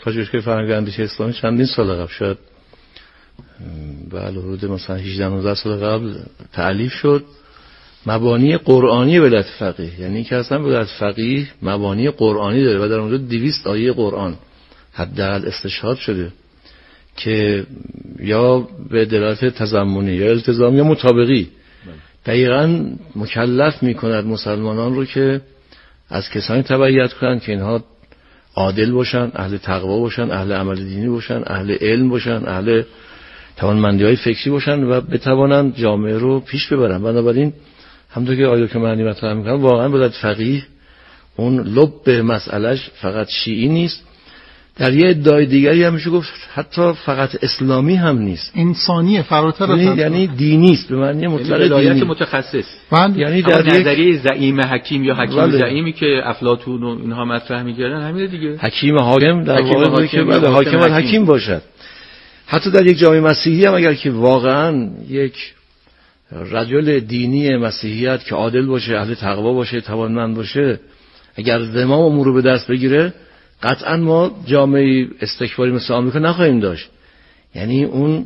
پژوهشگاه فرهنگ و اندیشه اسلامی چندین سال قبل، شاید بله حدود مثلا 18-19 سال قبل تألیف شد. مبانی قرآنی ولایت فقیه، یعنی که اصلا ولایت فقیه مبانی قرآنی داره و در اونجا 200 آیه قرآن حداقل استشهاد شده که یا به دلالت تضمنی یا التزامی یا مطابقی دقیقاً مکلف می‌کند مسلمانان رو که از کسانی تبعیت کنند که اینها عادل باشن، اهل تقوا باشن، اهل عمل دینی باشن، اهل علم باشن، اهل توانمندی‌های فکری باشن و بتوانند جامعه رو پیش ببرن. بنابراین همونطور که آیه که معنی مطرح می‌کنم واقعاً ولایت فقیه اون لب مسئلهش فقط شیعی نیست، در یه ادعای دیگری هم میشه گفت حتی فقط اسلامی هم نیست، انسانیه، فراتر از یعنی دینی است به معنی مطلق دینی، متخصص. یعنی در نظریه زعیم حکیم یا حکیم زعیمی که افلاطون و اینها مطرح می‌کردن همین دیگه. حکیم حاکم در واقع که بعد حاکم و حکیم باشد. حتی در یک جامعه مسیحی هم اگر که واقعاً یک رجل دینی مسیحیت که عادل باشه، اهل تقوا باشه، توانمند باشه، اگر زمام امور رو به دست بگیره، قطعا ما جامعه استکباری مثل آمریکا نخواهیم داشت. یعنی اون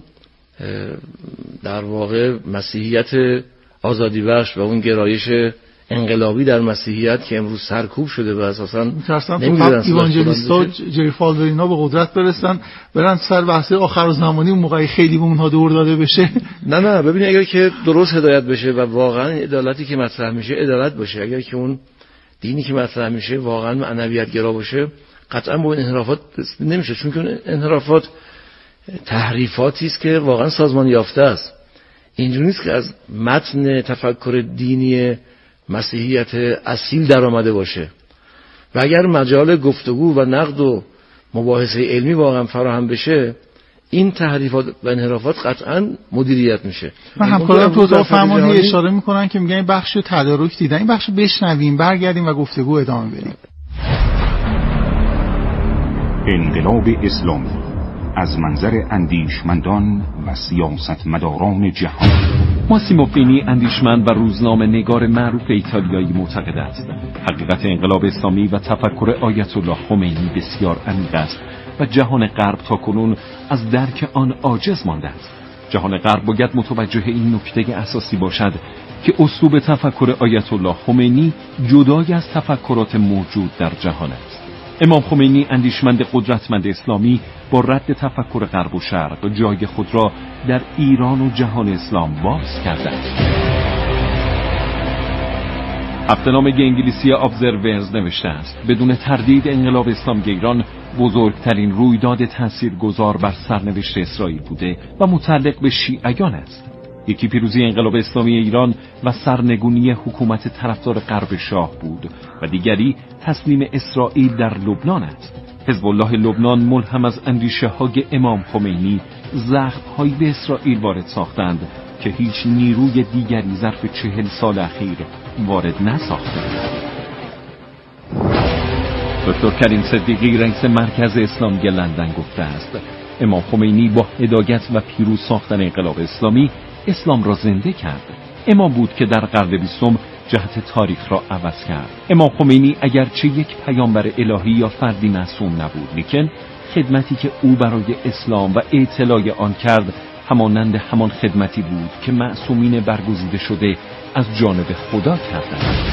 در واقع مسیحیت آزادی بخش و اون گرایش انقلابی در مسیحیت که امروز سرکوب شده و اساسا نمی‌دونن ایوانجلیستا جری فالدر اینا به قدرت برسن برن سر بحث آخرالزمانی اون موقعی خیلی به اونها دور داده بشه. نه ببینید اگر که درست هدایت بشه و واقعا عدالتی که مطرح میشه عدالت باشه، اگر که اون دینی که مطرح میشه واقعا معنویت گرا باشه، قطعا با این انحرافات نمیشه، چون که انحرافات تحریفاتی است که واقعا سازمان یافته است. اینجوری نیست که از متن تفکر دینی مسیحیت اصیل در آمده باشه و اگر مجال گفتگو و نقد و مباحثه علمی واقعا فراهم بشه، این تحریفات و انحرافات قطعا مدیریت میشه. من همکارم توضیح فرمانی اشاره میکنن که میگن این بخشو تدارک دیدن، این بخشو بشنویم برگردیم و گفتگو ادامه بدیم. انقلاب اسلامی از منظر اندیشمندان و سیاستمداران جهان. ماسیمو فینی اندیشمند و روزنامه نگار معروف ایتالیایی معتقد است حقیقت انقلاب اسلامی و تفکر آیت الله خمینی بسیار عمیق است و جهان غرب تاکنون از درک آن عاجز مانده است. جهان غرب باید متوجه این نکته اساسی باشد که اسلوب تفکر آیت الله خمینی جدای از تفکرات موجود در جهان است. امام خمینی اندیشمند قدرتمند اسلامی با رد تفکر غرب و شرق جای خود را در ایران و جهان اسلام باز کرده است. هفته‌نامه انگلیسی ابزرورز نوشته است بدون تردید انقلاب اسلامی ایران بزرگترین رویداد تاثیرگذار بر سرنوشت اسرائیل بوده و متعلق به شیعیان است. یکی پیروزی انقلاب اسلامی ایران و سرنگونی حکومت طرفدار غرب شاه بود و دیگری تسلیم اسرائیل در لبنان است. حزب الله لبنان ملهم از اندیشه های امام خمینی زخم‌هایی به اسرائیل وارد ساختند که هیچ نیروی دیگری ظرف 40 سال اخیر وارد نساخته. دکتر کریم صدیقی رئیس مرکز اسلامی لندن گفته است امام خمینی با هدایت و پیروز ساختن انقلاب اسلامی اسلام را زنده کرد. امام بود که در قرن 20 جهت تاریخ را عوض کرد. امام خمینی اگرچه یک پیامبر الهی یا فردی معصوم نبود، لیکن خدمتی که او برای اسلام و اطلاع آن کرد همانند همان خدمتی بود که معصومین برگزیده شده از جانب خدا کردند.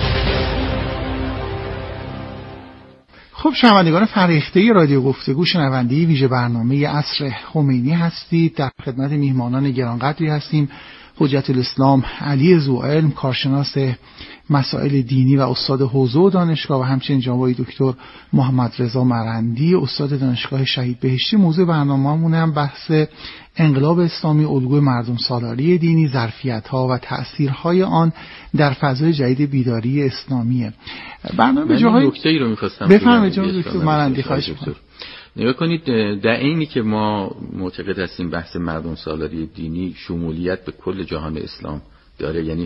خب شنوندگان فرهیخته رادیو گفتگو، شنونده ویژه برنامه عصر خمینی هستید. در خدمت میهمانان گرانقدری هستیم. حجت الاسلام علی ذوالعلم، کارشناس مسائل دینی و استاد حوزه و دانشگاه، و همچنین جناب دکتر محمد رضا مرندی، استاد دانشگاه شهید بهشتی. موضوع برنامه‌مون هم بحث انقلاب اسلامی، الگوی مردم سالاری دینی، ظرفیت‌ها و تأثیرهای آن در فضای جدید بیداری اسلامیه. برنامه به جاهای نکته‌ای رو می‌خواستم بفرمایید جناب دکتر مرندی، خواهش می‌کنم. نگاه کنید، در اینی که ما معتقد هستیم بحث مردم سالاری دینی شمولیت به کل جهان اسلام داره، یعنی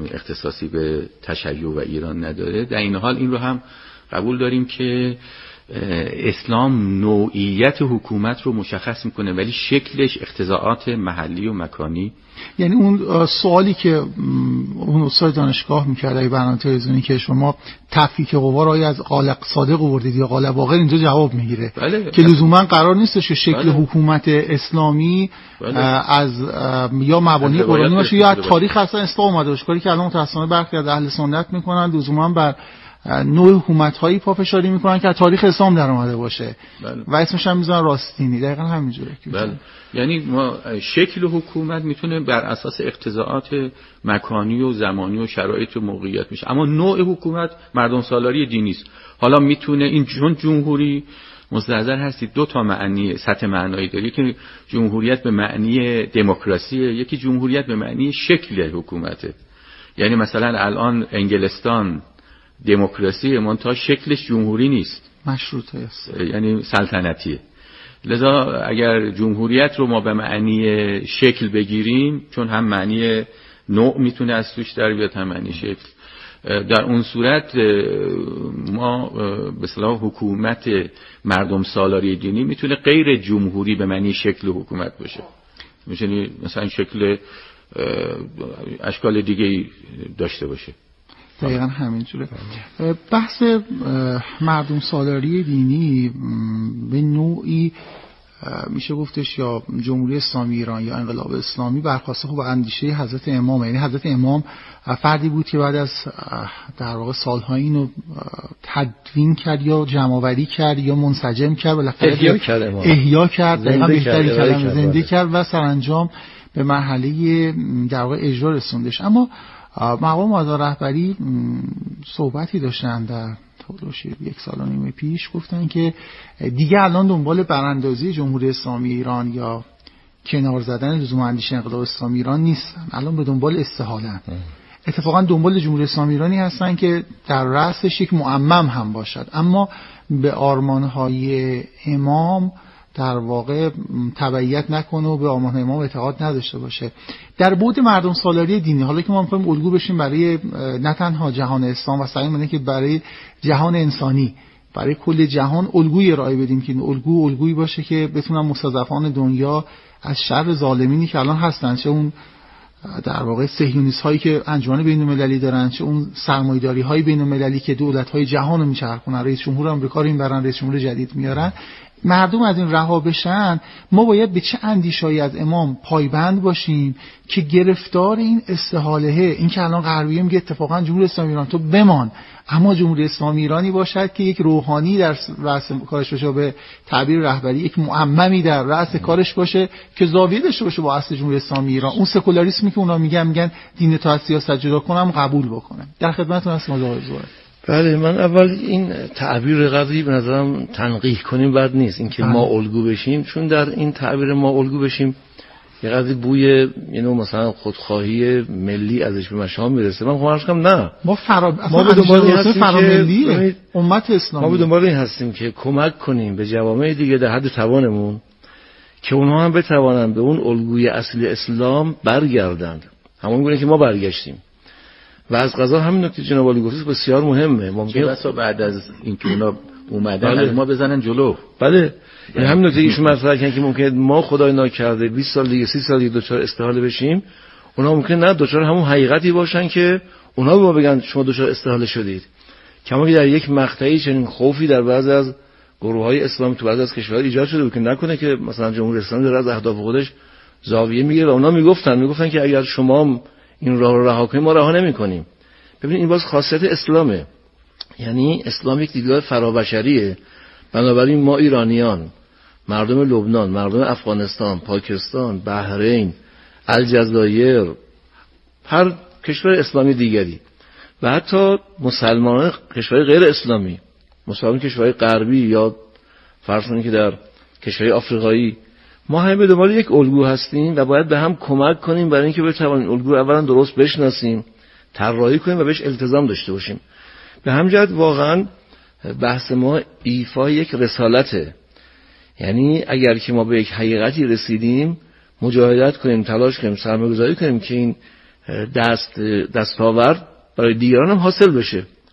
اختصاصی به تشیع و ایران نداره، در این حال این رو هم قبول داریم که اسلام نوعیت حکومت رو مشخص میکنه ولی شکلش اقتضاعات محلی و مکانی. یعنی اون سوالی که اون استاد دانشگاه میکرد ای برنامه تلویزیونی که شما تفکیک قوا رو از قالب صادق آوردید یا قالب باقر، اینجا جواب میگیره که لزوما قرار نیستش که شکل حکومت اسلامی از یا مبانی قرآنی باشه یا از تاریخ اصلا اسلام اومده باشه، کاری که الان متأسفانه برخی از اهل سنت میکنن، لزوما بر نوع حکومت‌هایی پافشاری میکنن که از تاریخ اسلام در اومده باشه و اسمش هم میذارن راستینی. دقیقاً همینجوره. یعنی ما شکل حکومت میتونه بر اساس اقتضاعات مکانی و زمانی و شرایط و موقعیت میشه، اما نوع حکومت مردم سالاری دینی است. حالا میتونه این چون جمهوری مستحضر هستید دو تا معنی سطح معنایی داره، یکی جمهوریت به معنی دموکراسیه، یکی جمهوریت به معنی شکل حکومته. یعنی مثلا الان انگلستان دموکراسی منتها شکلش جمهوری نیست، مشروطه است، یعنی سلطنتیه. لذا اگر جمهوریت رو ما به معنی شکل بگیریم، چون هم معنی نوع میتونه از توش در بیاد هم معنی شکل، در اون صورت ما به اصطلاح حکومت مردم سالاری دینی میتونه غیر جمهوری به معنی شکل حکومت باشه، میتونه مثلا شکل اشکال دیگه داشته باشه. دقیقا همینجوره. بحث مردم سالاری دینی به نوعی میشه گفتش یا جمهوری اسلامی ایران یا انقلاب اسلامی برخواسته خب اندیشه حضرت امام، یعنی حضرت امام فردی بود که بعد از در واقع سالها اینو تدوین کرد یا جمع‌آوری کرد یا منسجم کرد، بالاخره احیا کرد، دقیقاً بهترین کلمه زنده کرد و سرانجام به مرحله در واقع اجرا رسوندش. اما مقام معظم رهبری صحبتی داشتن در حدود 1 سال و نیم پیش، گفتن که دیگه الان دنبال براندازی جمهوری اسلامی ایران یا کنار زدن لزوم اندیشه انقلاب اسلامی ایران نیستن، الان به دنبال استحاله‌ن. اتفاقا دنبال جمهوری اسلامی ایرانی هستن که در رأسش یک معمم هم باشد، اما به آرمان‌های امام در واقع تبعیت نکنه و به آرمان امام اعتقاد نداشته باشه. در بعد مردم سالاری دینی، حالا که ما می‌خوایم الگو بشیم برای نه تنها جهان اسلام و سعی کنیم که برای جهان انسانی، برای کل جهان الگوی ارائه بدیم که الگویی باشه که بتونن مستضعفان دنیا از شر ظالمینی که الان هستن، چه اون در واقع صهیونیست هایی که انجمن بین‌المللی دارن، چه اون سرمایه‌داری های بین‌المللی که دولت‌های جهان رو میچرخونن، رئیس جمهور آمریکا رو میبرن، رئیس جمهور جدید میارن، مردم از این رها بشن. ما باید به چه اندیشه‌ای از امام پایبند باشیم که گرفتار این استحاله، این که الان غربیه میگه اتفاقا جمهوری اسلامی ایران تو بمان، اما جمهوری اسلامی ایرانی باشد که یک روحانی در رأس کارش باشه، به تعبیر رهبری یک معممی در رأس کارش باشه که زاویه داشته باشه با اصل جمهوری اسلامی ایران. اون سکولاریسمی که اونا میگن دین تو از سیاست جدا کنم قبول بکنه. در خدمتتون هستم آقای زهره. بله، من اول این تعبیر قبلی به نظرم تنقیح کنیم بد نیست، اینکه ما الگو بشیم، چون در این تعبیر ما الگو بشیم یه قضیه بوی اینو مثلا خودخواهی ملی ازش به مشام میرسه. من خواهش کنم نه، ما به دنبال این هستیم فراملی امت اسلامی، ما به دنبال این هستیم که کمک کنیم به جوامع دیگه در حد توانمون که اونها هم بتوانند به اون الگوی اصلی اسلام برگردند، همون گونه که ما برگشتیم. و از قضا همین نکته جناب عالی گفتید بسیار مهمه. ممکنه بسا بعد از اینکه اونا اومدن از ما بزنن جلو. بله، این همین نکته ایشون مطرح کردن که ممکنه ما خدای ناکرده 20 سال دیگه 30 سال دیگه دچار استحاله بشیم، اونا ممکنه نه دچار همون حقیقتی باشن که اونا به ما بگن شما دچار استحاله شدید. کما که در یک مقطعی چنین خوفی در بعضی از گروه‌های اسلامی تو بعضی از کشورها ایجاد شده بود که نکنه که مثلا جمهوری اسلامی در از اهداف خودش زاویه میگیره و اونا میگفتن که اگر شما این راه رو رها کنیم ما رها نمی‌کنیم. ببینید این باز خاصیت اسلامه، یعنی اسلام یک دیدگاه فرابشریه. بنابراین ما ایرانیان، مردم لبنان، مردم افغانستان، پاکستان، بحرین، الجزایر، هر کشور اسلامی دیگری و حتی مسلمانان کشورهای غیر اسلامی، مسلمان کشورهای غربی یا فرض کنید که در کشورهای آفریقایی، ما همه به دنبال یک الگو هستیم و باید به هم کمک کنیم برای اینکه بتوانیم الگو اولا درست بشناسیم، طراحی کنیم و بهش التزام داشته باشیم. به همین جهت واقعا بحث ما ایفای یک رسالته، یعنی اگر که ما به یک حقیقتی رسیدیم مجاهدت کنیم، تلاش کنیم، سرمایه‌گذاری کنیم که این دستاورد برای دیگران هم حاصل بشه.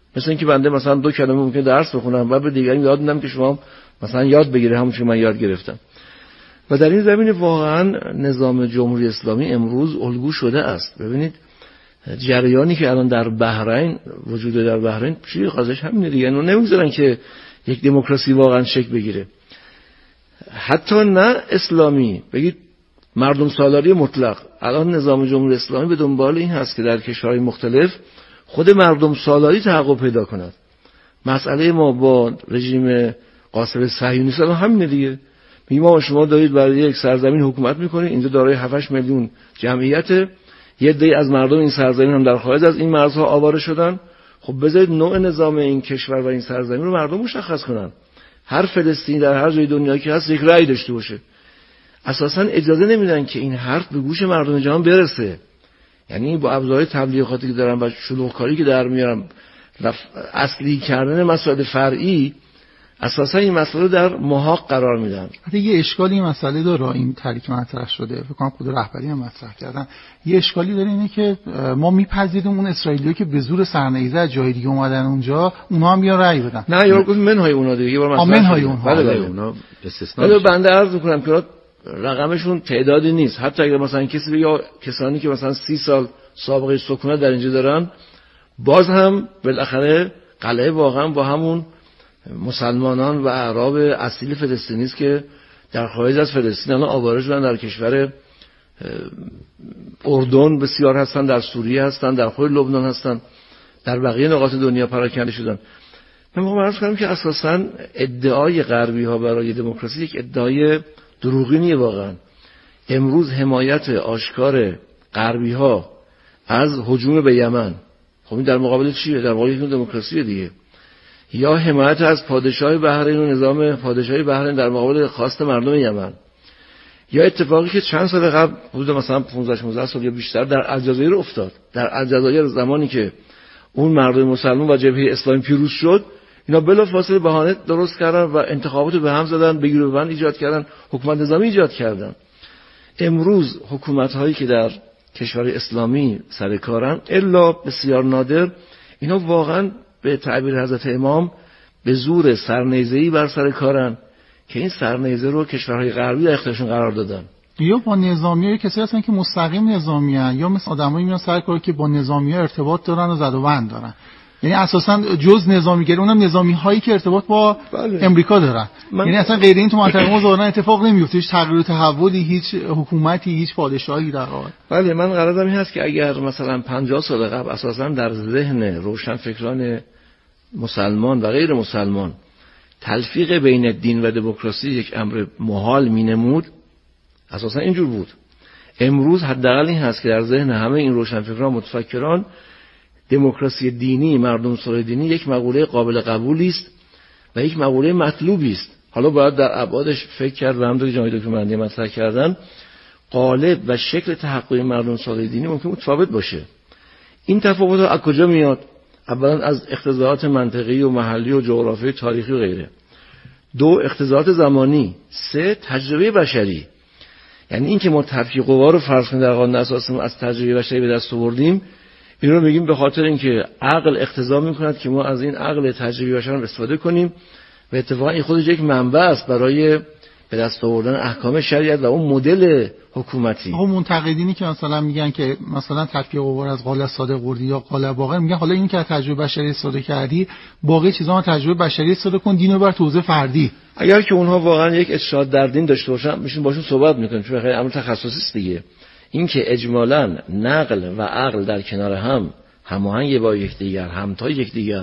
مثل اینکه بنده مثلا 2 کلمه ممکن درس بخونم و به دیگران یاد میدم که شما مثلا یاد بگیره همون چیزی که من یاد گرفتم. و در این زمینه واقعا نظام جمهوری اسلامی امروز الگو شده است. ببینید جریانی که الان در بحرین وجود در بحرین چیزی قضیهش همینه دیگه. اونها نمیذارن که یک دموکراسی واقعا شکل بگیره. حتی نه اسلامی، بگید مردم سالاری مطلق. الان نظام جمهوری اسلامی به دنبال این هست که در کشورهای مختلف خود مردم سالاری تحقق پیدا کند. مسئله ما با رژیم قاصر صهیونیست الان همینه دیگه. میگیم ما شما دارید برای یک سرزمین حکومت میکنید، اینجا دارای 7 میلیون جمعیت، یه عده از مردم این سرزمین هم در خارج از این مرزها آواره شدن. خب بذارید نوع نظام این کشور و این سرزمین رو مردم مشخص کنن. هر فلسطینی در هر جای دنیا که هست یک رأی داشته باشه. اساسا اجازه نمیدن که این حرف به گوش مردم جهان برسه. یعنی با ابزارهای تبلیغاتی که دارن و شلوغکاری که در میارن، اصلی کردن مسائل فرعی، اساسا این مسئله در محاق قرار میدن. حتی یه اشکالی این مسئله داره، این طریق مطرح شده، فکر کنم خود رهبری هم مطرح کردن. یه اشکالی داره اینه که ما میپذیریم اون اسرائیلیایی که به زور سرنیزه از جای دیگه اومدن اونجا، اونها هم بیان رأی بدن. نه یا منهای اونها دیگه، یه بار مثلا منهای اونها. بله اونا استثنا. بنده عرض میکنم که رقمشون تعدادی نیست. حتی اگر مثلا کسی بگه کسانی که مثلا 30 سال سابقه سکونت در اینجا دارن، باز هم بالاخره قلعه واقعا با همون مسلمانان و اعراب اصیل فلسطینی است که در خارج از فلسطین الان آواره شدن، در کشور اردن بسیار هستن، در سوریه هستن، در خود لبنان هستن، در بقیه نقاط دنیا پراکنده شدن. من میخوام عرض کنم که اساساً ادعای غربی ها برای دموکراسی یک ادعای دروغینیه واقعا. امروز حمایت آشکار غربی ها از هجوم به یمن، خب این در مقابل چیه؟ در مقابل دموکراسی دیگه. یا حمایت از پادشاه بحرین و نظام پادشاهی بحرین در مقابل خواست مردم یمن، یا اتفاقی که چند سال قبل حدود مثلا 15 سال یا بیشتر در الجزایر افتاد. در الجزایر زمانی که اون مردم مسلمان و جبهه اسلامی پیروز شد، اینا بلافاصله بهانه درست کردن و انتخابات به هم زدن، بگیر و ببند ایجاد کردن، حکومت نظامی ایجاد کردن. امروز حکومت هایی که در کشور اسلامی سر کارن، الا بسیار نادر، اینا واقعا به تعبیر حضرت امام به زور سرنیزه‌ای بر سر کارن که این سرنیزه رو کشورهای غربی در اختیارشون قرار دادن. یا با نظامی‌ها کسی هستن که مستقیم نظامیان، یا مثل آدمایی میان سر کار که با نظامی‌ها ارتباط دارن و زد و بند دارن. یعنی اساسا جز نظامیگری اونم نظامی‌هایی که ارتباط با امریکا دارن. یعنی اصلا غیر این تو منطقه ما ظاهرا اتفاق نمیفته، هیچ تغییر و تحولی، هیچ حکومتی، هیچ پادشاهی در واقع. بله، من غرضم این هست که اگر مثلا 50 سال قبل اساسا در ذهن روشنفکران مسلمان و غیر مسلمان تلفیق بین دین و دموکراسی یک امر محال مینمود، اساسا اینجور بود. امروز حداقل این هست که در ذهن همه این روشنفکران متفکران دموکراسی دینی، مردم سالاری دینی یک مقوله قابل قبولی است و یک مقوله مطلوبی است. حالا باید در ابعادش فکر کرد و همونطور که جناب دکتر مهندی مطرح کردن، قالب و شکل تحقق مردم سالاری دینی ممکن متفاوت باشه. این تفاوت از کجا میاد؟ اولا از اقتضاعات منطقی و محلی و جغرافیایی، تاریخی و غیره. 2 اقتضاعات زمانی. 3 تجربه بشری. یعنی این که ما تفکیک قوا رو فرض کنیم در قانون اساسی از تجربه بشری به دست آوردیم، این رو میگیم به خاطر اینکه عقل اقتضا میکند که ما از این عقل تجربی بشر استفاده کنیم و اتفاقا این خودش یک منبع است برای به دست آوردن احکام شریعت و اون مدل حکومتی. اون منتقدینی که مثلا میگن که مثلا تفکیک قوا از قال صادق وردی یا قال باقر، میگن حالا این که تجربه بشری استفاده کردی، باقی چیزا هم تجربه بشری استفاده کن، دینو بر توزیع فردی. اگر که اونها واقعا یک اجتهاد در دین داشته باشن، میشون باشون صحبت میکنیم، چون خیلی امر تخصصی است دیگه. این که اجمالاً نقل و عقل در کنار هم هماهنگ با یکدیگر، همتا یکدیگر،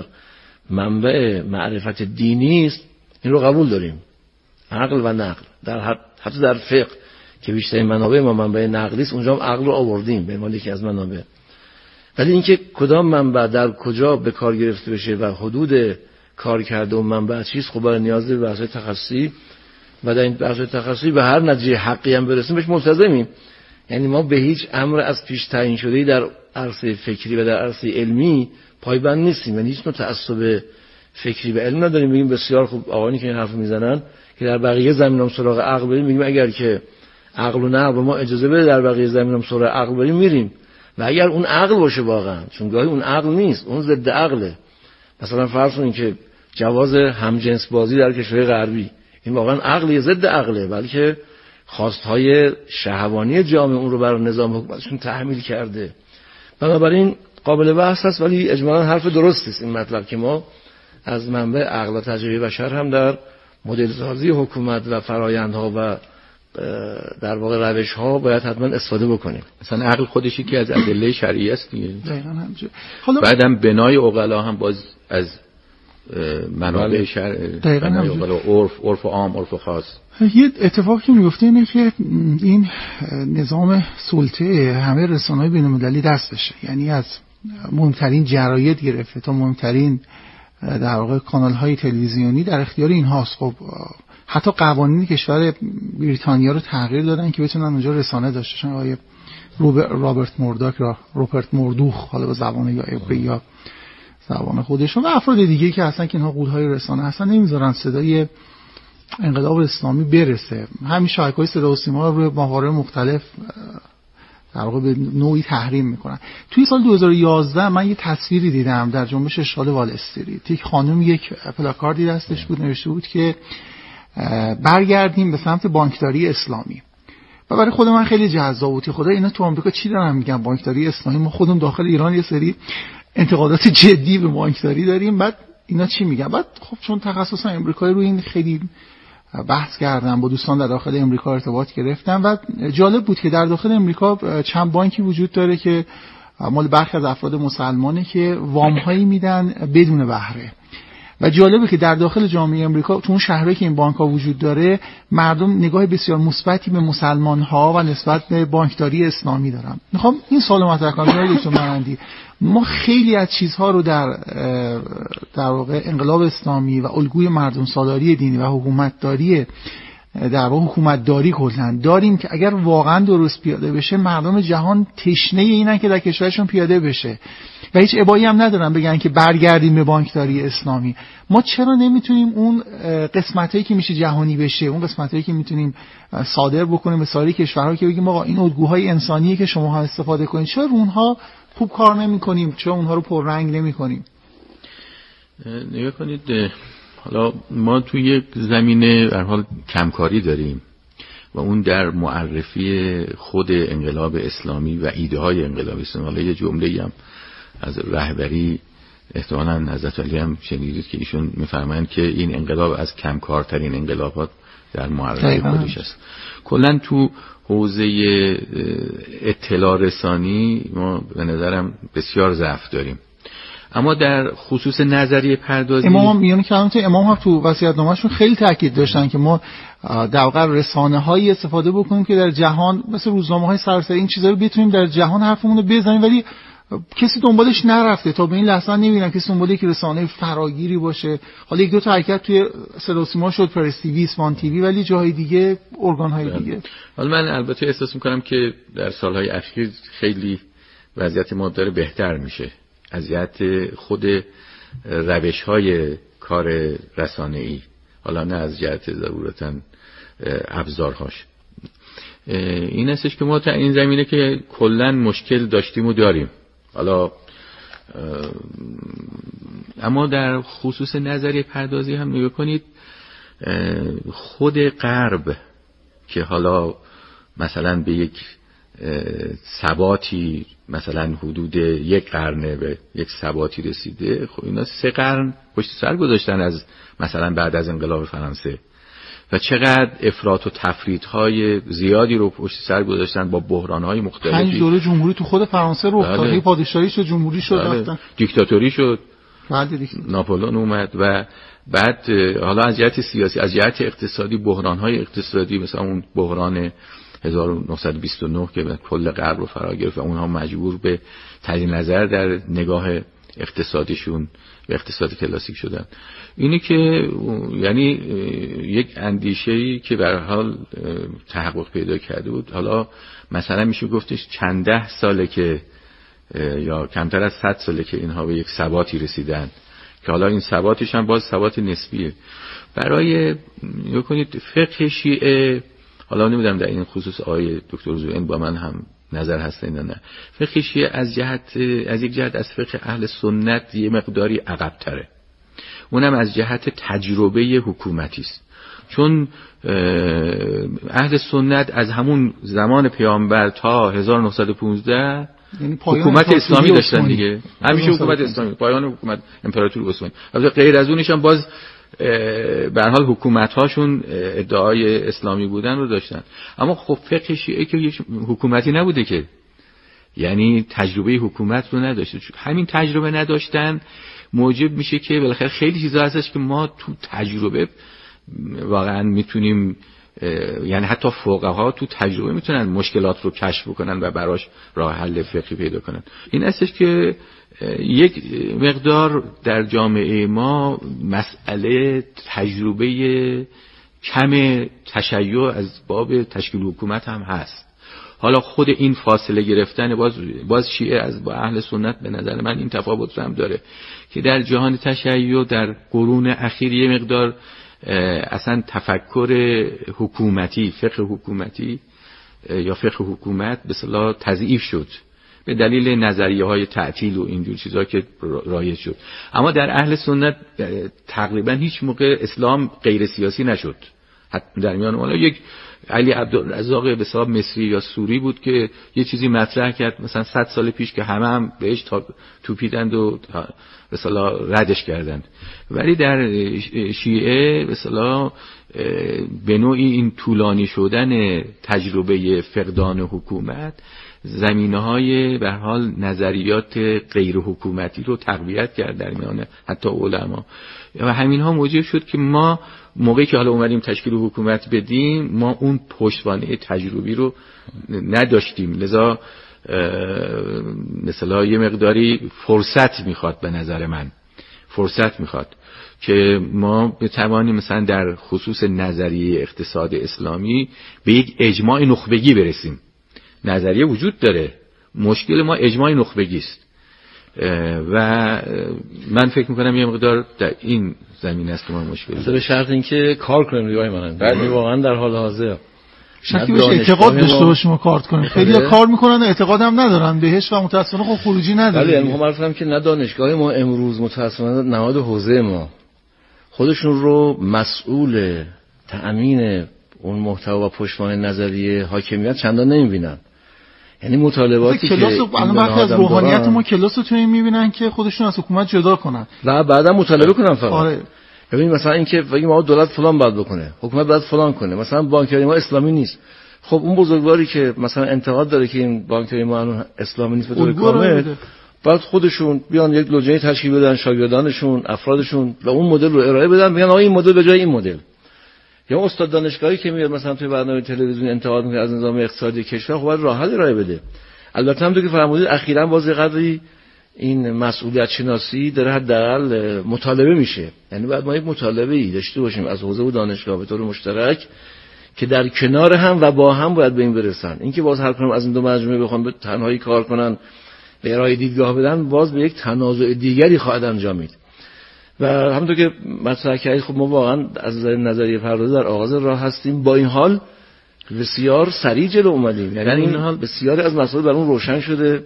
منبع معرفت دینی است، این رو قبول داریم. عقل و نقل حتی در فقه که بیشتر منابع ما منبع نقلی است، اونجا هم عقل رو آوردیم به عنوان یکی از منابع. ولی اینکه کدام منبع در کجا به کار گرفته بشه و حدود کار کرده اون منبع چیست، خب برای نیاز به بحث تخصصی و در این بحث تخصصی به هر نتیجه حقی هم برسیم بهش ملتزمیم. یعنی ما به هیچ امر از پیش تعیین شده‌ای در عرصه فکری و در عرصه علمی پایبند نیستیم. یعنی هیچ نوع تعصب فکری به علم نداریم. میگیم بسیار خوب آقایانی که این حرف میزنن که در بقیه زمینام سراغ عقل بریم، میگیم اگر که عقل و نقل ما اجازه بده در بقیه زمینام سراغ عقل بریم میریم. و اگر اون عقل باشه واقعا، چون گاهی اون عقل نیست، اون ضد عقله، مثلا فرض کنید که جواز همجنس بازی در کشورهای غربی، این واقعا عقلی ضد عقله، بلکه خواستهای شهوانی جامعه اون رو بر نظام حکومتشون تحمیل کرده. بنابراین قابل بحث است، ولی اجمالاً حرف درستی است این مطلب که ما از منبع عقل و تجربه بشر هم در مدل سازی حکومت و فرآیندها و در واقع روش‌ها باید حتما استفاده بکنیم. مثلا عقل خودشی که از ادله شرعی است دیگه. دقیقاً همینجوری. حالا بعدم بنای عقلا هم باز از منابع شرع، بنای عقلا، عرف عام، عرف خاص. یه اتفاقی که میفته اینه که این نظام سلطه همه رسانه‌های بین‌المللی دست بشه، یعنی از مهمترین جراید گرفته تا مهمترین در واقع کانال‌های تلویزیونی در اختیار اینهاست. خب حتی قوانین کشور بریتانیا رو تغییر دادن که بتونن اونجا رسانه داشته باشن. آقای رابرت مورداک را روپرت موردوخ، حالا به زبان یا عبری یا زبان خودشون، و افراد دیگه که اصلا که اینها قولهای رسانه هستن نمیذارن صدای انقلاب اسلامی برسه. همین شبکه‌های صدا و سیما رو روی مواقع مختلف در واقع به نوعی تحریم میکنن. توی سال 2011 من یه تصویری دیدم در جنبش اشغال وال استریت. یک خانم یک پلاکاردی دستش بود، نوشته بود که برگردیم به سمت بانکداری اسلامی. و برای خود من خیلی جذاب بود. خدا اینا تو آمریکا چی دارن میگن بانکداری اسلامی؟ ما خودمون داخل ایران یه سری انتقادات جدی به بانکداری داریم، بعد اینا چی میگن؟ بعد خب چون تخصص امریکایی رو این خیلی بحث کردم، با دوستان در داخل امریکا ارتباط گرفتم و جالب بود که در داخل امریکا چند بانکی وجود داره که مال برخی از افراد مسلمانه که وام‌هایی میدن بدون بهره. و جالبه که در داخل جامعه امریکا تو اون شهرهایی که این بانک‌ها وجود داره مردم نگاه بسیار مثبتی به مسلمان‌ها و نسبت به بانکداری اسلامی دارن. میخوام این سوالو مطرح کنم جناب دکتر مرندی. ما خیلی از چیزها رو در واقع انقلاب اسلامی و الگوی مردم سالاری دینی و حکومتداری در واقع حکومتداری کلا داریم که اگر واقعا درست پیاده بشه مردم جهان تشنه اینن که در کشورشون پیاده بشه و هیچ ابایی هم ندارن بگن که برگردیم به بانکداری اسلامی. ما چرا نمیتونیم اون قسمتایی که میشه جهانی بشه، اون قسمتایی که میتونیم صادر بکنیم به سایر کشورها که بگیم آقا این الگوهای انسانیه که شما ها استفاده کنید، چرا اونها خوب کار نمی‌کنیم، چرا اونها رو پررنگ نمی‌کنیم؟ نگاه کنید، حالا ما توی یک زمینه به هر حال کمکاری داریم و اون در معرفی خود انقلاب اسلامی و ایده های انقلاب اسلامی. حالا یه جمله‌ای هم از رهبری احتمالاً حضرت علی هم شنیدید که ایشون می‌فرمایند که این انقلاب از کمکارترین انقلابات در معرفی خودش است. کلاً تو حوزه اطلاع رسانی ما به نظرم بسیار ضعف داریم. اما در خصوص نظریه پردازی امام میونه کلمات امام هم تو وصیت‌نامه‌شون خیلی تاکید داشتن که ما در واقع رسانه‌هایی استفاده بکنیم که در جهان مثل روزنامه‌های سراسری این چیزا رو بتونیم در جهان حرفمون رو بزنیم، ولی کسی دنبالش نرفته. تا به این لحظه نمی‌بینم کسی دنبال که رسانه فراگیری باشه. حالا یک دو تا حرکت توی صدا و سیما شد، پرس تی وی، اسمان تی وی، ولی جاهای دیگه ارگان‌های دیگه. حالا من البته احساس می‌کنم که در سال‌های اخیر خیلی وضعیت ما داره بهتر میشه از جهت خود روش‌های کار رسانه‌ای، حالا نه از جهت ضرورتاً ابزارهاش. این هستش که ما تا این زمینه که کلاً مشکل داشتیم و داریم. حالا اما در خصوص نظریه پردازی هم نگاه کنید، خود غرب که حالا مثلا به یک ثباتی مثلا حدود یک قرن به یک ثباتی رسیده، خب اینا 3 قرن پشت سر گذاشتن از مثلا بعد از انقلاب فرانسه و چقدر افراط و تفریط‌های زیادی رو پشت سر گذاشتن با بحران‌های مختلفی. 5 دوره جمهوری تو خود فرانسه رو افتاد، پادشاهی شد، جمهوری شد، رفتن دیکتاتوری شد، بعد ناپلئون اومد و بعد حالا از جهت سیاسی، از جهت اقتصادی بحران‌های اقتصادی مثلا اون بحران 1929 که کل غرب رو فرا گرفت و اونها مجبور به تغییر نظر در نگاه اقتصادیشون به اقتصاد کلاسیک شدن. اینی که یعنی یک اندیشه‌ای که به هر حال تحقق پیدا کرده بود، حالا مثلا میشه گفتش چند ده ساله که یا کمتر از 100 ساله که اینها به یک ثباتی رسیدن که حالا این ثباتش هم باز ثبات نسبیه. برای بکنید فقه شیعه، حالا نمیدونم در این خصوص آقای دکتر زوئن با من هم نظر هستن یا نه، فقه شیعه از یک جهت از فقه اهل سنت یه مقداری عقب تره. اونم از جهت تجربه حکومتی است. چون اهل سنت از همون زمان پیامبر تا 1915 حکومت اسلامی داشتن دیگه، همیشه حکومت اسلامی، پایان حکومت امپراتوری عثمانی. البته غیر از اونش هم باز به هر حال حکومت هاشون ادعای اسلامی بودن رو داشتن، اما خب فقه شیعه که حکومتی نبوده که، یعنی تجربه حکومت رو نداشته. همین تجربه نداشتن موجب میشه که بالاخره خیلی چیزا هستش که ما تو تجربه واقعا میتونیم، یعنی حتی فقها تو تجربه میتونن مشکلات رو کشف بکنن و براش راه حل فقهی پیدا کنن. این هستش که یک مقدار در جامعه ما مسئله تجربه کم تشیع از باب تشکیل حکومت هم هست. حالا خود این فاصله گرفتن باز شیعه از با اهل سنت به نظر من این تفاوت هم داره که در جهان تشیع در قرون اخیر یه مقدار اصلا تفکر حکومتی، فقه حکومتی یا فقه حکومت به اصطلاح تضعیف شد به دلیل نظریه‌های تعطیل و اینجور چیزا که رایج شد. اما در اهل سنت تقریبا هیچ موقع اسلام غیر سیاسی نشد. حتی در میان اونها یک علی عبدالرزاق به اصطلاح مصری یا سوری بود که یه چیزی مطرح کرد مثلا 100 سال پیش که هم بهش توپیدند و به اصطلاح ردش کردند. ولی در شیعه به اصطلاح به نوعی این طولانی شدن تجربه فقدان حکومت زمینه‌های به هر حال نظریات غیر حکومتی رو تقویت کرد در میان حتی علما و همینها موجب شد که ما موقعی که حالا اومدیم تشکیل حکومت بدیم ما اون پشتوانه تجربی رو نداشتیم، لذا مثلا یه مقداری فرصت میخواد، به نظر من فرصت میخواد که ما بتوانیم مثلا در خصوص نظریه اقتصاد اسلامی به یک اجماع نخبگی برسیم. نظریه وجود داره، مشکل ما اجماع نخبگی است و من فکر میکنم یه مقدار در این زمین است که ما مشکل داریم. به شرط اینکه کار کنیم دیگه مانند یعنی واقعا در حال حاضر شکی بهش اعتقاد داشته باشیم و کار کنیم. خیلی کار میکنن اعتقاد هم ندارن بهش و متأسفانه خب خروجی نداره. ولی من معرفم که نه دانشگاه ما امروز متأسفانه نهاد حوزه ما خودشون رو مسئول تأمین اون محتوا و پشتوانه نظریه حاکمیت چندان نمیبینن. یعنی مطالباتی که الان وقتی از روحانیت ما کلاس رو تو این میبینن که خودشون از حکومت جدا کنن و بعدا مطالبه کنن فقط. آره. ببین مثلا اینکه بگیم ما دولت فلان باید بکنه، حکومت باید فلان کنه، مثلا بانکداری ما اسلامی نیست. خب اون بزرگواری که مثلا انتقاد داره که این بانکداری ما اسلامی نیست به طور کامل، بعد خودشون بیان یک لجنه تشکیل بدن، شاگردانشون، افرادشون و اون مدل رو ارائه بدن، بگن آقا این مدل به جای این مدل. یا استاد دانشگاهی که میاد مثلا توی برنامه تلویزیونی انتقاد میکنه از نظام اقتصادی کشور، خب باید راه حل ارائه بده. البته هم تو که فرمودید اخیراً باز قدری این مسئولیت شناسی داره حداقل مطالبه میشه. یعنی باید ما یک مطالبه‌ای داشته باشیم از حوزه و دانشگاه به طور مشترک که در کنار هم و با هم باید به این برسن. اینکه باز هر کدوم از این دو مجموعه بخوام به تنهایی کار کنن، به ارائه دیدگاه بدن، باز به یک تنازع دیگری خواهد انجامید. و همونطور که مطرح کردید خب ما واقعا از نظریه پردازی در آغاز راه هستیم، با این حال بسیار سریع جلو اومدیم. یعنی این حال بسیاری از مسائل برامون روشن شده.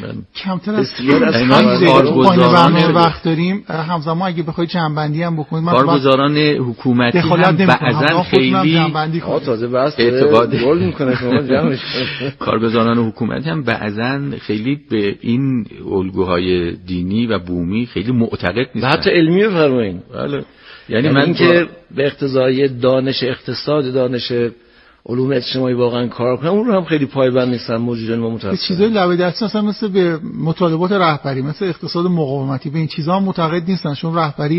کمتر از 5 دقیقه وقت داریم. همزمان اگه بخواید جنبندی هم بکنید، کارگزاران حکومتی هم بعضا خیلی تازه بس اعتقاد گل میکنه شما جمعش. کارگزاران حکومتی هم بعضا خیلی به این الگوهای دینی و بومی خیلی معتقد نیستن، حتی علمی بفرمایید. بله، یعنی من که به اقتضای دانش اقتصاد، دانش علوم اجتماعی واقعا کار کنم، اون رو هم خیلی پایبند نیستن موجودن و متأسفانه. چیزای لبه دستی مثلا مثل به مطالبات رهبری، مثل اقتصاد مقاومتی، به این چیزا هم معتقد نیستن، چون رهبری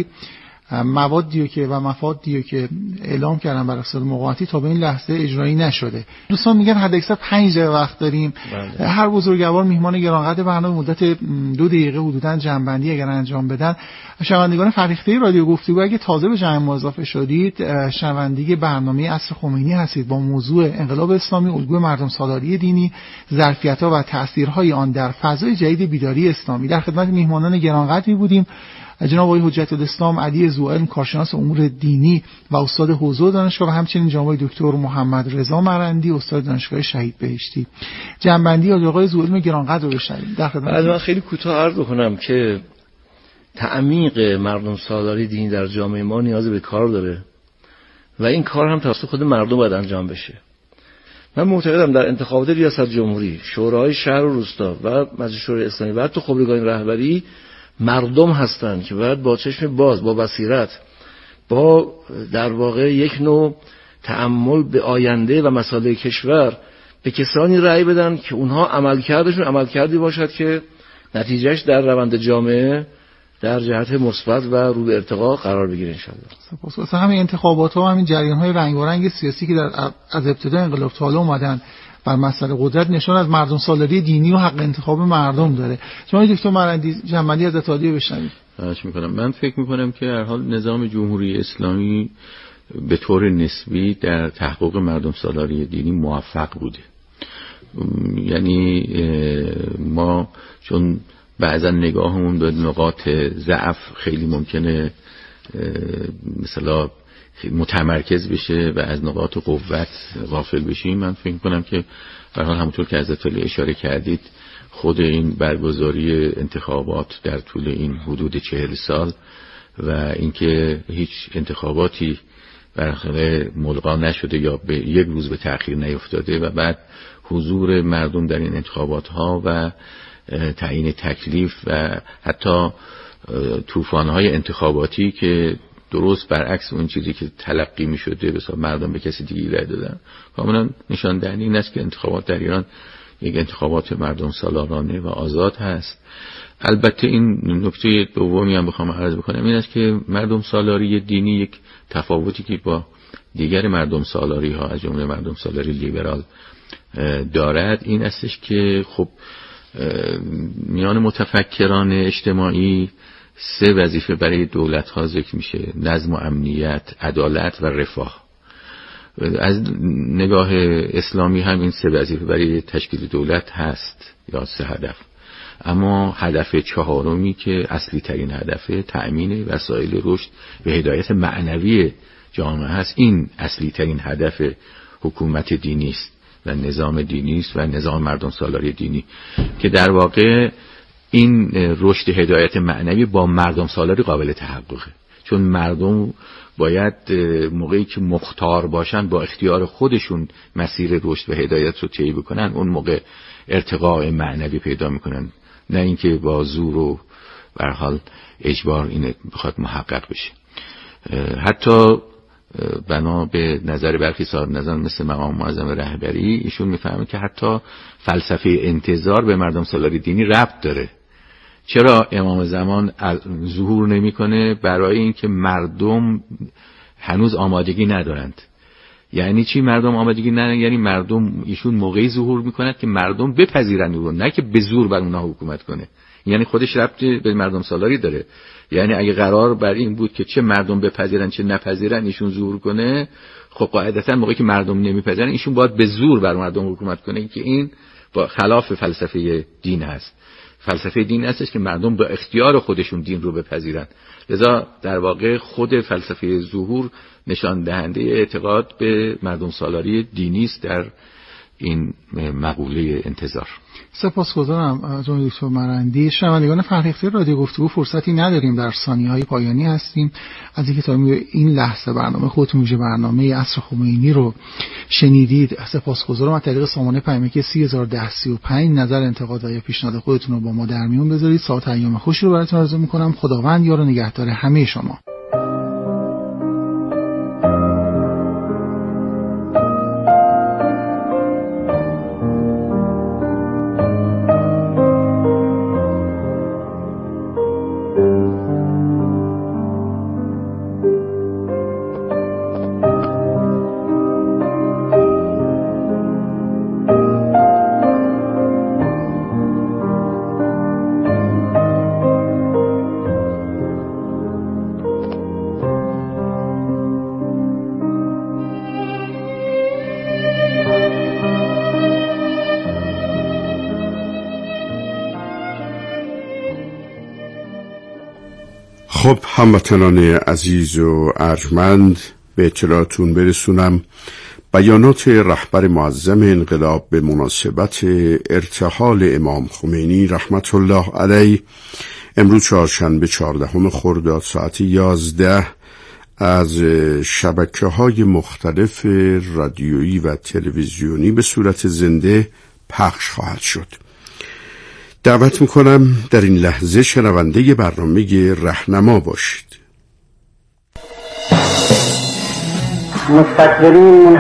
موادی که و مفادی که اعلام کردن بر اقتصاد مقاومتی تا به این لحظه اجرایی نشده. دوستان میگن حداکثر 5 دقیقه وقت داریم. بله. هر بزرگوار میهمان گرانقدر برنامه مدت 2 دقیقه حدوداً جنبندی اگر انجام بدن. شنوندگان فرهیخته رادیو گفتگو، اگه تازه به جمع ما اضافه شدید، شنونده برنامه عصر خمینی هستید با موضوع انقلاب اسلامی، الگوی مردم سالاری دینی، ظرفیت‌ها و تأثیرهای آن در فضای جدید بیداری اسلامی. در خدمت میهمانان گرانقدری بودیم، جناب آقای حجت الاسلام علی ذوالعلم، کارشناس امور دینی و استاد حوزه دانشگاه، و همچنین جناب آقای دکتر محمد رضا مرندی، استاد دانشگاه شهید بهشتی. جنبندی آقای ذوالعلم گرانقدر رو بشنویم. در خدمت. من خیلی کوتاه عرض کنم که تعمیق مردم سالاری دینی در جامعه ما نیاز به کار داره و این کار هم توسط خود مردم باید انجام بشه. من معتقدم در انتخابات ریاست جمهوری، شورای شهر و روستا و مجلس شورای اسلامی و حتی خبرگان رهبری مردم هستند که باید با چشم باز، با بصیرت، با در واقع یک نوع تأمل به آینده و مسائل کشور به کسانی رأی بدن که اونها عملکردی باشد که نتیجهش در روند جامعه در جهت مثبت و رو به ارتقا قرار بگیره ان شاءالله. سپاس. واسه همین انتخابات ها و همین جریان های رنگارنگ سیاسی که از ابتدای انقلاب تا حالا اومدن بر مسئله قدرت نشان از مردم سالاری دینی و حق انتخاب مردم داره. شما دکتر مرندی جنبندی از اتحادیه بشنوید. خواهش میکنم. من فکر میکنم که هر حال نظام جمهوری اسلامی به طور نسبی در تحقق مردم سالاری دینی موفق بوده. یعنی ما چون بعضا نگاهمون به نقاط ضعف خیلی ممکنه مثلا متمرکز بشه و از نقاط قوت غافل بشیم. من فکر کنم که به هر حال همونطور که حضرت علی اشاره کردید خود این برگزاری انتخابات در طول این حدود 40 سال و اینکه هیچ انتخاباتی برخلاف ملغا نشده یا به یک روز به تأخیر نیفتاده و بعد حضور مردم در این انتخابات ها و تعیین تکلیف و حتی طوفان‌های انتخاباتی که درست برعکس اون چیزی که تلقی می شده بسیار مردم به کسی دیگه رای دادن، کاملا نشان دهنده این است که انتخابات در ایران یک انتخابات مردم سالارانه و آزاد هست. البته این نکته دومی هم بخوام عرض بکنم این است که مردم سالاری دینی یک تفاوتی که با دیگر مردم سالاری ها از جمله مردم سالاری لیبرال دارد این استش که خب میان متفکران اجتماعی 3 وظیفه برای دولت ها ذکر میشه: نظم و امنیت، عدالت و رفاه. از نگاه اسلامی هم این 3 وظیفه برای تشکیل دولت هست یا 3 هدف. اما هدف 4می که اصلی ترین هدف تأمین وسایل رشد و هدایت معنوی جامعه هست، این اصلی ترین هدف حکومت دینی است و نظام دینی است و نظام مردم سالاری دینی که در واقع این رشد هدایت معنوی با مردم سالاری قابل تحققه، چون مردم باید موقعی که مختار باشن با اختیار خودشون مسیر رشد و هدایت رو طی بکنن، اون موقع ارتقاء معنوی پیدا میکنن، نه اینکه با زور و به هر حال اجبار این بخواد محقق بشه. حتی بنا به نظر برخی صاحب نظر مثل مقام معظم رهبری ایشون میفهمه که حتی فلسفه انتظار به مردم سالاری دینی ربط داره. چرا امام زمان ظهور نمیکنه؟ برای اینکه مردم هنوز آمادگی ندارند. یعنی چی مردم آمادگی ندارند؟ یعنی مردم ایشون موقعی ظهور میکند که مردم بپذیرند او، نه که به زور بر اونها حکومت کنه. یعنی خودش ربط به مردم سالاری داره. یعنی اگه قرار بر این بود که چه مردم بپذیرن چه نپذیرن ایشون ظهور کنه، خب قاعدتا موقعی که مردم نمیپذیرن ایشون باید به زور بر مردم حکومت کنه که این با خلاف فلسفه دین هست. فلسفه دین هستش که مردم با اختیار خودشون دین رو بپذیرن. لذا در واقع خود فلسفه ظهور نشان دهنده اعتقاد به مردم سالاری دینی است در این مقوله انتظار. سپاسگزارم جناب دکتر مرندی. شنوندگان فرهیخته رادیو گفتگو فرصتی نداریم، در ثانیه‌های پایانی هستیم. از اینکه تا این لحظه برنامه خودتون ویژه برنامه عصر خمینی رو شنیدید سپاسگزارم. از طریق سامانه پیامکی 301035 نظر، انتقاد و یا پیشنهاد خودتون رو با ما در میون بذارید. ساعت ایام خوشی رو براتون آرزو می‌کنم. خداوند یار و نگهدار همه شما. خب هموطنان عزیز و ارجمند، به اطلاعتون برسونم بیانات رهبر معظم انقلاب به مناسبت ارتحال امام خمینی رحمت الله علیه امروز چهارشنبه 14 خرداد ساعت 11 از شبکه‌های مختلف رادیویی و تلویزیونی به صورت زنده پخش خواهد شد. دعوت میکنم در این لحظه شنونده برنامه رهنما باشید. مستکبرین